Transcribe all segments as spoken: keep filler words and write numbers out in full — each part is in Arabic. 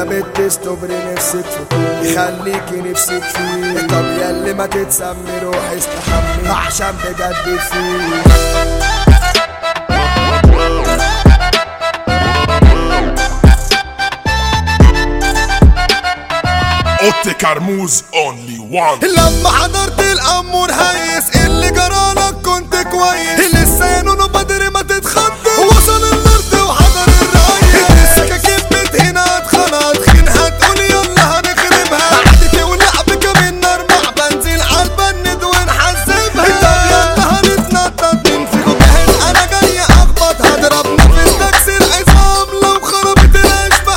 يا بنت استبري نفسك في طول يخليكي نفسك فيه. طب ياللي ما تتسمي روحي استحمي عشان بجد فيه. اوتي كرموز اونلي وان. لما حضرت الامور هيس اللي جرالك كنت كويس، لسه ينونو بدري ما تتخض وصل الارض وحضر الريس. السكاكين هنا اتخنط خين هتقول يلا هنخربها، عدتي ولعبك من نار مع بنزين عالبند ونحسبها. طب يلا هنتنطط مين فيكم جاهز انا جاي اخبط، هضرب نفس تكسير عظام لو خربت الاشبه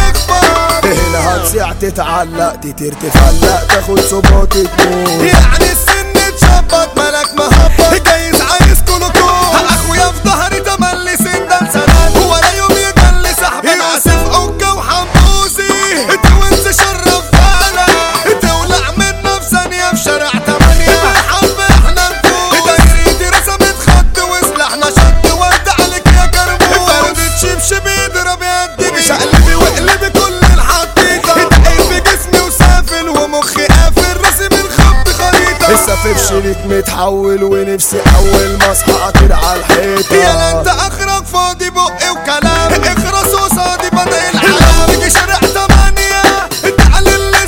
هتكبر. هنا هتصيع تتعلق تطير تفلق تاخد صباط تموت، يعني السن تشبط مالك مهبط جايز عايز كلكم. اخويا في ظهري تملي سندان سند ولا يوم يجلي صاحبي يوسف اوكا وحموسي. توينز شرف بالك تولع منا في ثانيه في شارع تمانية بالحرب احنا نفوز. دايرتي رسمت خط وسلاحنا شد ورد عليك يا كرموز. فردة شبشب يضرب يدي مش قلبي وقلبي كل الحطيطه. دقيق بجسمي وسافل ومخي قافل راسي من خط خريطه. السفيف شريك متحول ونفسي اول ما اصحى اطير على الحيطه. يا انت اخرك فاضي بقي وكلام اخرس قصادي بدل العالم. بيجي شارع تمانية تعال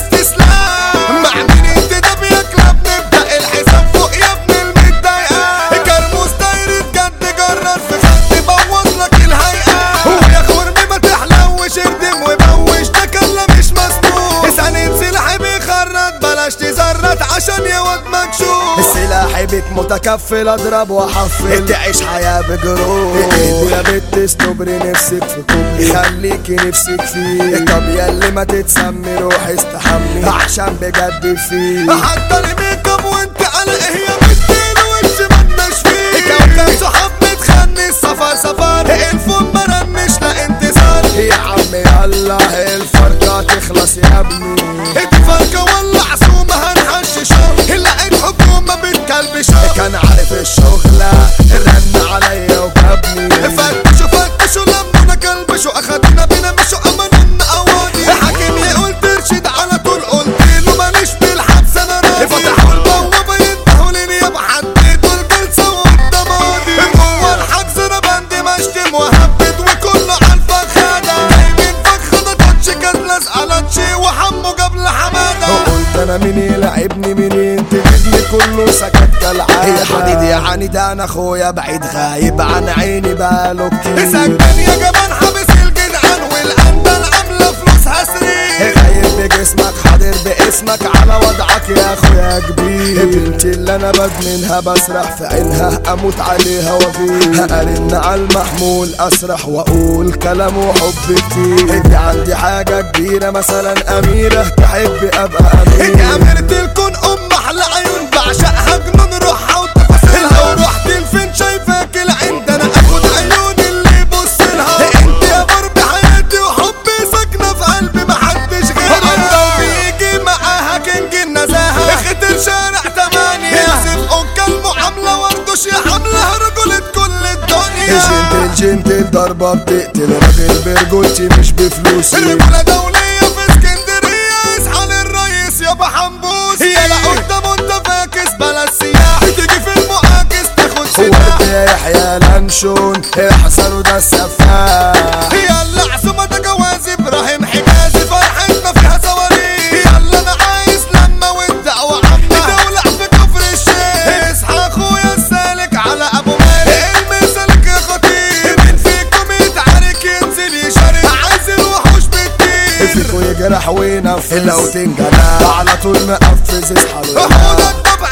الاستسلام مع مين انت ده بيكلب نبدا الحساب فوق يا ابن المتضايقه. كرموز دايرة جد جرر في خط بوظ لك الهيئه. ويا خرمي ما تحلوش اردم وبوش ده كلا مش مسموح. اسأل سلاحي بيخرط بلاش تزرط عشان يا واد مكشوف. سلاحي بيك متكفل اضرب واحفل تعيش حياة بجروح. يا بنت استبري نفسك في طول يخليكي نفسك فيه. طب ياللي ما تتسمي روحي استحمي عشان بجد فيه. حتى الميك اب وانت قلق هي بتدين وش مالناش فيه. كوكب صحاب متخني السفر سفر الفون مرنش لا انتصار. يا عم يلا الفرقة تخلص يا ابني. الفرقة ولا عصومة هنحششها لقيت حكومة بتكلبشها. كان عارف الشغلة رن عليا وجابني. فتشوا فتشوا لمونا كلبشوا اخدونا بينا مشوا امانونا قواضي. حاكم يقول ترشد على طول قلت له ماليش بالحبس انا راضي. فتحوا البوابة ينتهوا للنيابة حددوا الجلسة وقدام قاضي. جوه الحجز انا بندي مشتم وهبد وكله عالفخادة. جايبين فخدة تاتش كانت لازقة لاتشي وحمو قبل حمادة. قلت انا مين يلعبني منين تجيبني كله سكت كالعادة. يا حديدي يا عنيد انا اخويا بعيد غايب عن عيني بقاله كتير. سكن يا جبان حابس الجدعان والقندة العاملة فلوسها سرير. غايب بجسمك حاضر باسمك على وضعك يا اخويا كبير. بنتي اللي انا بدمنها بسرح في عينها اموت عليها وفيه. ارن على المحمول اسرح واقول كلام وحب كتير. انت عندي حاجة كبيرة مثلا اميرة تحب ابقى امير. انت اميرة الكون ام احلى عيون بعشقها جنون روحها وتفاصيلها. ورحت لفين شايفاك العين ده انا اخد عيون اللي يبص لها. انت يا بربي حياتي وحبي ساكنه في قلبي محدش غيرها. بيجي معاها كينج النزاهه اختر شارع تمانية. يوسف اوكا المعامله وردوش يا حمله رجولة كل الدنيا. جنتل جنتل ضربه بتقتل راجل برجولتي مش بفلوسي. رجوله دوليه في اسكندريه اصحى للريس يابا حنبوس. يلا قدام انت فاكس بلا السياح تيجي في المعاكس تاخد سلاح. يا يحيى لانشون احسن وده السفاح. يلا عزومة ده جواز ابراهيم حجازي فرحتنا فيها صواريخ. يلا انا عايز لما والدعوة عامة دولع في كفر الشيخ. اصحى اخويا السالك على ابو مالك المسالك يا خطير. مين فيكم يتعارك ينزل يشارك عايز الوحوش بتطير. فيكم يجرح وينفذ لو تنجلى على طول مقفز اصحى له. هو ده الطبع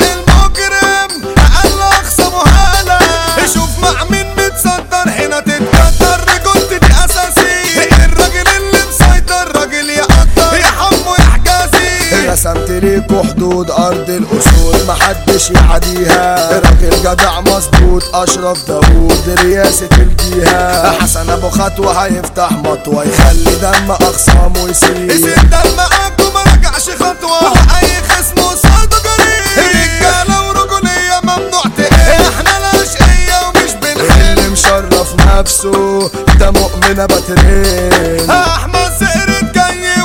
المجرم اقل اقصى مهالة. شوف مع مين متصدر هنا تتكدر رجولتي دي اساسي. الراجل اللي مسيطر راجل يقدر يا حمو يا حجازي. رسمت ليكوا حدود ارض الاصول محدش يعديها. راجل جدع مظبوط اشرف داوود رياسة الجهة. حسن ابو خطوة هيفتح مطوة يخلي دم اخصامه يسيل. يسيل دم معاكوا ما رجعش خطوة واي خصم وصاده جريء. رجالة ورجولية ممنوع تقل احنا الاشقية ومش بنحل. اللي مشرف نفسه ده مؤمنة باترين. احمد زقرت جاي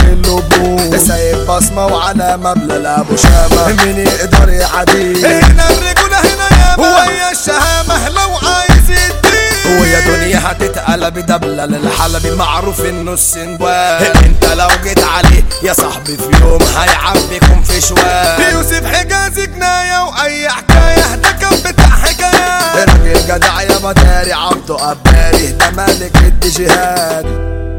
اللبوس، سايب بصمة وعلامة بلا ابو شامة، مين يقدر يعديه؟ هنا الرجولة هنا ياما، وهي الشهامة لو عايز يديه، ويا دنيا هتتقلب دبلة للحلبي معروف انه السنبال، انت لو جيت عليه يا صاحبي في يوم هيعبيكم في شوال. يوسف حجازي جناية واي حكاية ده كان بتاع حكايات، راجل جدع يا بطاري عبده قباري ده ملك الديجيهات.